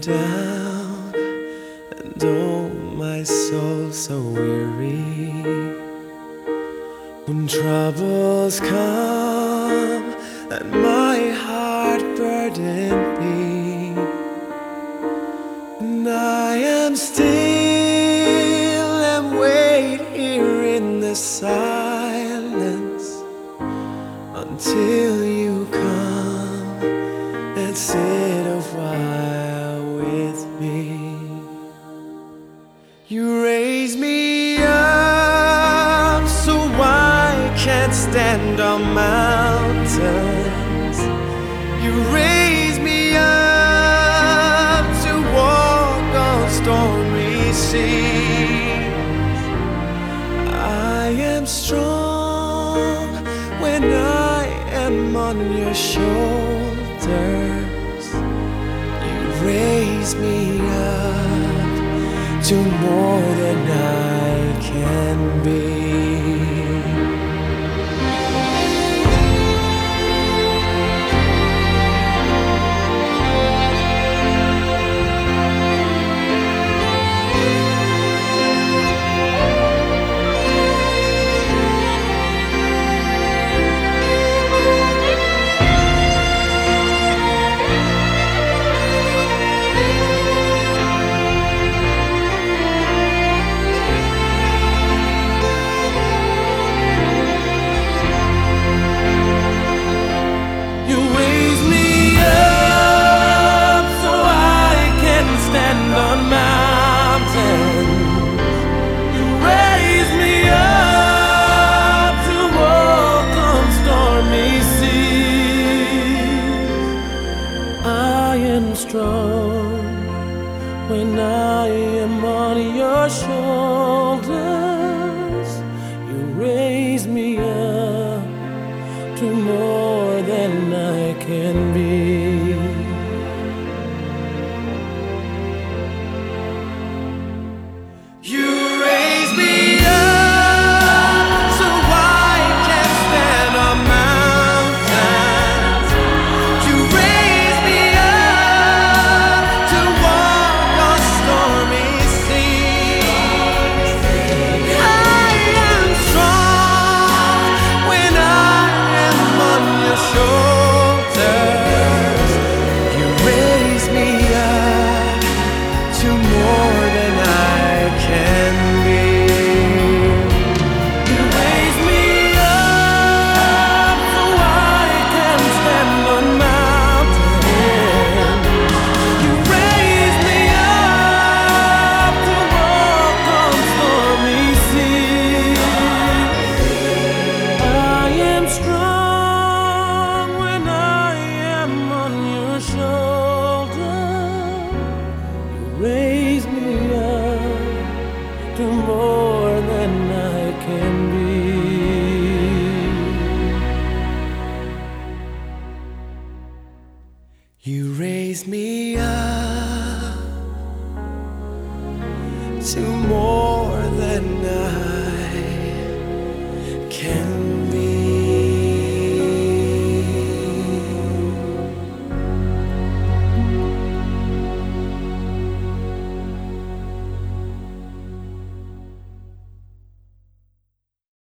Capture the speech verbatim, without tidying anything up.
down, and oh, my soul so weary. When troubles come and my heart burden be, and I am still and wait here in the silence until you come and sit a while with me. You raise me up so I can't stand on mountains. You raise me up to walk on stormy seas. I am strong when I am on your shoulders. You raise me up to more than I can be. Strong when I am on your shoulders. You raise me up to more than I can